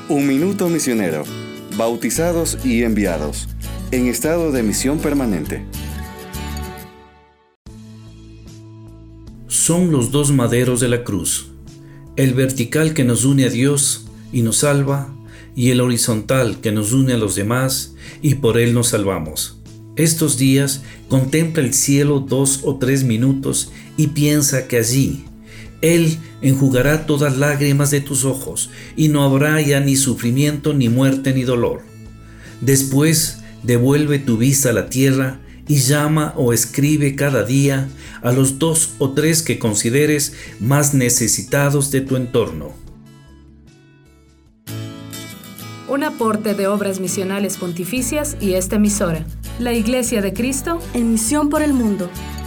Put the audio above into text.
Un minuto misionero. Bautizados y enviados. En estado de misión permanente. Son los dos maderos de la cruz, el vertical que nos une a Dios y nos salva, y el horizontal que nos une a los demás y por él nos salvamos. Estos días contempla el cielo 2 o 3 minutos y piensa que allí Él enjugará todas lágrimas de tus ojos y no habrá ya ni sufrimiento, ni muerte, ni dolor. Después devuelve tu vista a la tierra y llama o escribe cada día a los 2 o 3 que consideres más necesitados de tu entorno. Un aporte de Obras Misionales Pontificias y esta emisora, la Iglesia de Cristo en misión por el mundo.